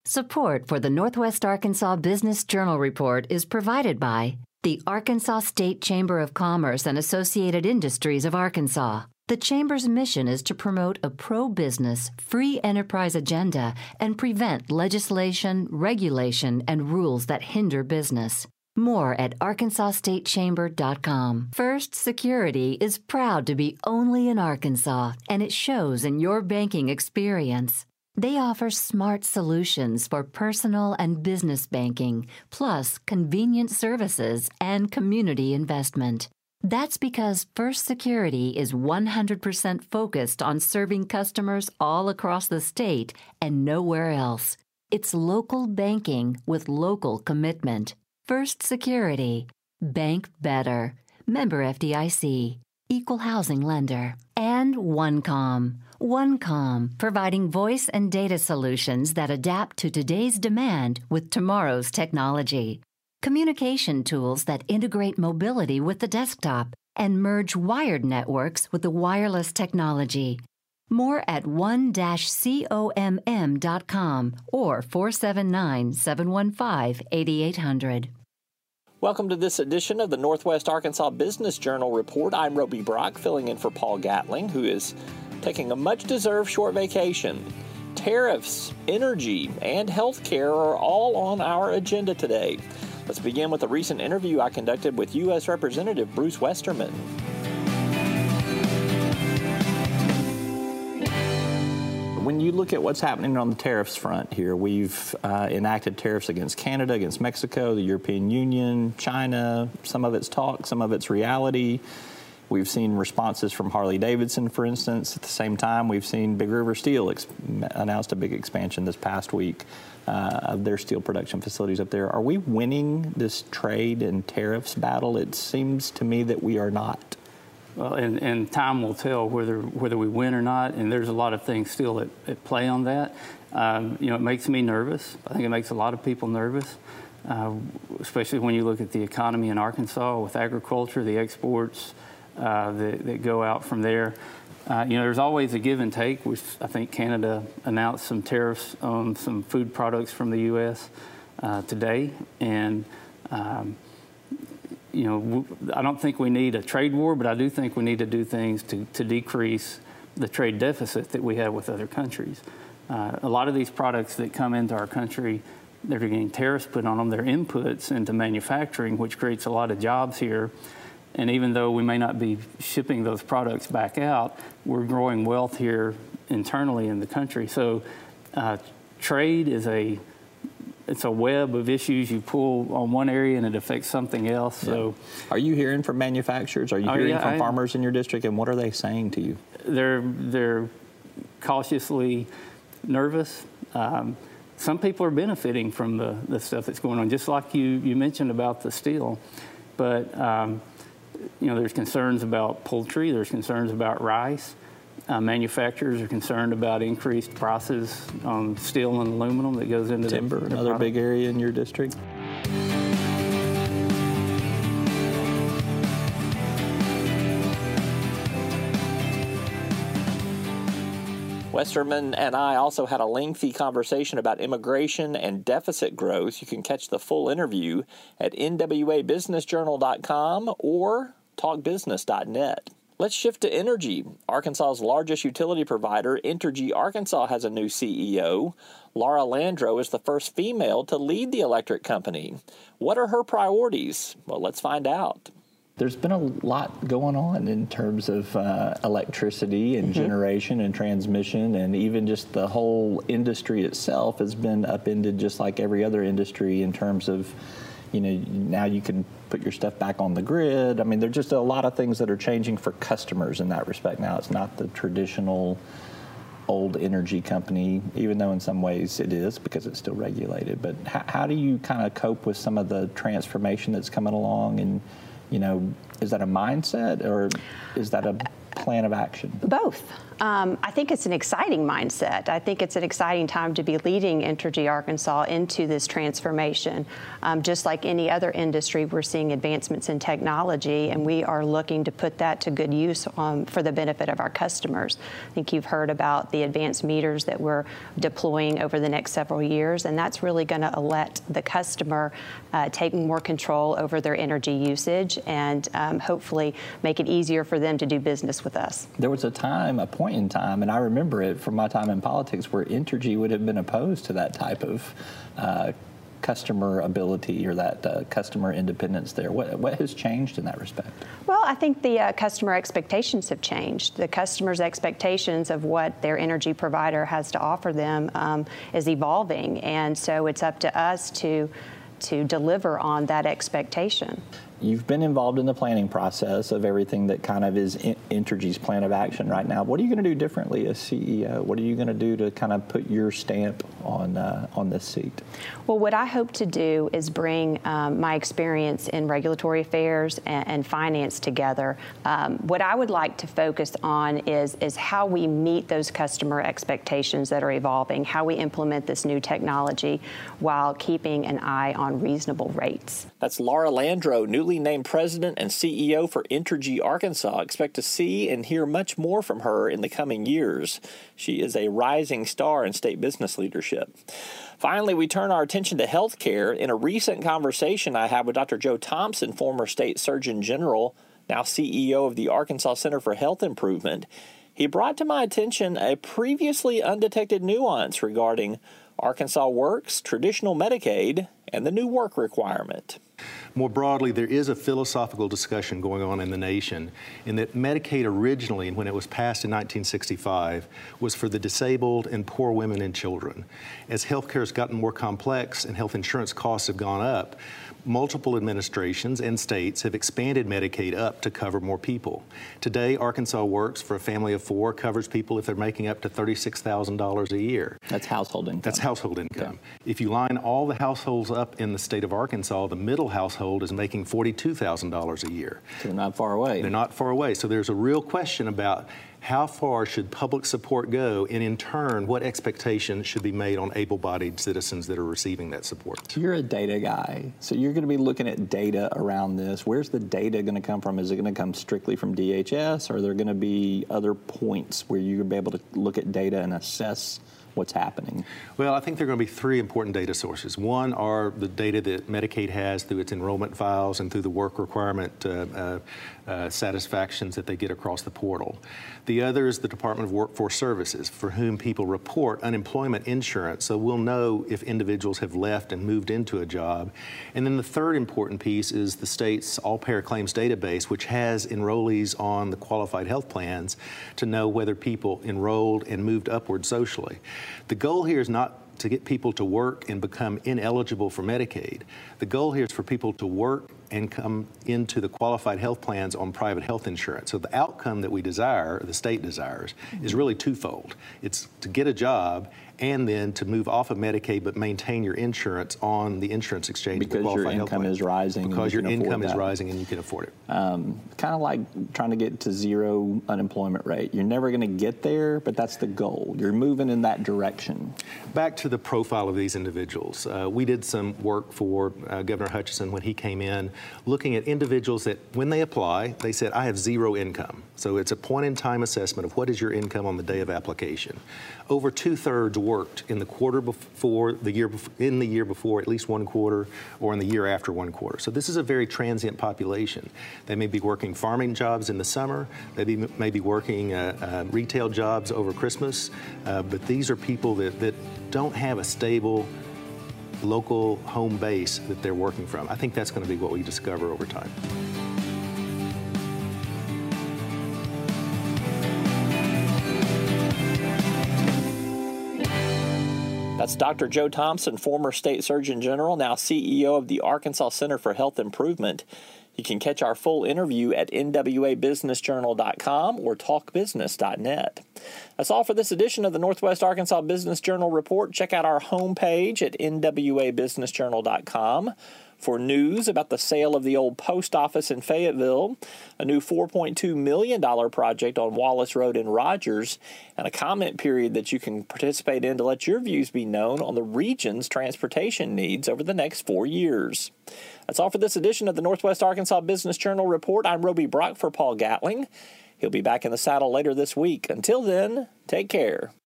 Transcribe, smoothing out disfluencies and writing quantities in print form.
Support for the Northwest Arkansas Business Journal Report is provided by the Arkansas State Chamber of Commerce and Associated Industries of Arkansas. The Chamber's mission is to promote a pro-business, free enterprise agenda and prevent legislation, regulation, and rules that hinder business. More at arkansasstatechamber.com. First Security is proud to be only in Arkansas, and it shows in your banking experience. They offer smart solutions for personal and business banking, plus convenient services and community investment. That's because First Security is 100% focused on serving customers all across the state and nowhere else. It's local banking with local commitment. First Security. Bank better. Member FDIC. Equal housing lender. And OneComm. OneComm, providing voice and data solutions that adapt to today's demand with tomorrow's technology. Communication tools that integrate mobility with the desktop and merge wired networks with the wireless technology. More at one-comm.com or 479-715-8800. Welcome to this edition of the Northwest Arkansas Business Journal Report. I'm Roby Brock, filling in for Paul Gatling, who is taking a much-deserved short vacation. Tariffs, energy, and healthcare are all on our agenda today. Let's begin with a recent interview I conducted with U.S. Representative Bruce Westerman. When you look at what's happening on the tariffs front here, we've enacted tariffs against Canada, against Mexico, the European Union, China. Some of it's talk, some of it's reality. We've seen responses from Harley-Davidson, for instance. At the same time, we've seen Big River Steel announced a big expansion this past week of their steel production facilities up there. Are we winning this trade and tariffs battle? It seems to me that we are not. Well, and time will tell whether we win or not, and there's a lot of things still at play on that. It makes me nervous. I think it makes a lot of people nervous, especially when you look at the economy in Arkansas with agriculture, the exports that go out from there. There's always a give and take, which I think Canada announced some tariffs on some food products from the U.S. Today, and I don't think we need a trade war, but I do think we need to do things to decrease the trade deficit that we have with other countries. A lot of these products that come into our country, they're getting tariffs put on them. They're inputs into manufacturing, which creates a lot of jobs here. And even though we may not be shipping those products back out, we're growing wealth here internally in the country. So trade is it's a web of issues. You pull on one area and it affects something else. Yeah. So, are you hearing from manufacturers? Are you hearing from farmers in your district? And what are they saying to you? They're cautiously nervous. Some people are benefiting from the stuff that's going on, just like you mentioned about the steel. But there's concerns about poultry. There's concerns about rice. Manufacturers are concerned about increased prices on steel and aluminum that goes into timber, another big area in your district. Westerman and I also had a lengthy conversation about immigration and deficit growth. You can catch the full interview at nwabusinessjournal.com or talkbusiness.net. Let's shift to energy. Arkansas's largest utility provider, Entergy Arkansas, has a new CEO. Laura Landro is the first female to lead the electric company. What are her priorities? Well, let's find out. There's been a lot going on in terms of electricity and generation and transmission, and even just the whole industry itself has been upended just like every other industry in terms of, now you can put your stuff back on the grid. I mean, there's just a lot of things that are changing for customers in that respect now. It's not the traditional old energy company, even though in some ways it is because it's still regulated. But how do you kind of cope with some of the transformation that's coming along? And, is that a mindset or is that a plan of action? Both. I think it's an exciting mindset. I think it's an exciting time to be leading Entergy Arkansas into this transformation. Just like any other industry, we're seeing advancements in technology, and we are looking to put that to good use for the benefit of our customers. I think you've heard about the advanced meters that we're deploying over the next several years, and that's really going to let the customer take more control over their energy usage and hopefully make it easier for them to do business with us. There was a point in time, and I remember it from my time in politics, where Entergy would have been opposed to that type of customer ability or that customer independence there. What has changed in that respect? Well, I think the customer expectations have changed. The customer's expectations of what their energy provider has to offer them is evolving, and so it's up to us to deliver on that expectation. You've been involved in the planning process of everything that kind of is Entergy's plan of action right now. What are you going to do differently as CEO? What are you going to do to kind of put your stamp on this seat? Well, what I hope to do is bring my experience in regulatory affairs and finance together. What I would like to focus on is how we meet those customer expectations that are evolving, how we implement this new technology while keeping an eye on reasonable rates. That's Laura Landro, newly named President and CEO for Entergy Arkansas. Expect to see and hear much more from her in the coming years. She is a rising star in state business leadership. Finally, we turn our attention to health care. In a recent conversation I had with Dr. Joe Thompson, former state surgeon general, now CEO of the Arkansas Center for Health Improvement, he brought to my attention a previously undetected nuance regarding Arkansas Works, traditional Medicaid, and the new work requirement. More broadly, there is a philosophical discussion going on in the nation in that Medicaid originally, when it was passed in 1965, was for the disabled and poor women and children. As healthcare has gotten more complex and health insurance costs have gone up, multiple administrations and states have expanded Medicaid up to cover more people. Today, Arkansas Works, for a family of four, covers people if they're making up to $36,000 a year. That's household income. That's household income. Okay. If you line all the households up in the state of Arkansas, the middle household is making $42,000 a year. So they're not far away. They're not far away. So there's a real question about how far should public support go, and in turn, what expectations should be made on able-bodied citizens that are receiving that support? You're a data guy, so you're going to be looking at data around this. Where's the data going to come from? Is it going to come strictly from DHS, or are there going to be other points where you're going to be able to look at data and assess what's happening? Well, I think there are going to be three important data sources. One are the data that Medicaid has through its enrollment files and through the work requirement satisfactions that they get across the portal. The other is the Department of Workforce Services, for whom people report unemployment insurance, so we'll know if individuals have left and moved into a job. And then the third important piece is the state's all-payer claims database, which has enrollees on the qualified health plans to know whether people enrolled and moved upward socially. The goal here is not to get people to work and become ineligible for Medicaid. The goal here is for people to work and come into the qualified health plans on private health insurance. So the outcome that we desire, the state desires, is really twofold. It's to get a job and then to move off of Medicaid but maintain your insurance on the insurance exchange. Because your income is rising. Because your income is rising and you can afford it. Kind of like trying to get to zero unemployment rate. You're never going to get there, but that's the goal. You're moving in that direction. Back to the profile of these individuals. We did some work for Governor Hutchinson when he came in, looking at individuals that when they apply, they said, I have zero income. So it's a point-in-time assessment of what is your income on the day of application. Over 2/3 worked in the quarter before, in the year before, at least one quarter, or in the year after one quarter. So this is a very transient population. They may be working farming jobs in the summer. They may be working retail jobs over Christmas. But these are people that don't have a stable local home base that they're working from. I think that's going to be what we discover over time. That's Dr. Joe Thompson, former state surgeon general, now CEO of the Arkansas Center for Health Improvement. You can catch our full interview at nwabusinessjournal.com or talkbusiness.net. That's all for this edition of the Northwest Arkansas Business Journal Report. Check out our homepage at nwabusinessjournal.com For news about the sale of the old post office in Fayetteville, a new $4.2 million project on Wallace Road in Rogers, and a comment period that you can participate in to let your views be known on the region's transportation needs over the next 4 years. That's all for this edition of the Northwest Arkansas Business Journal Report. I'm Roby Brock for Paul Gatling. He'll be back in the saddle later this week. Until then, take care.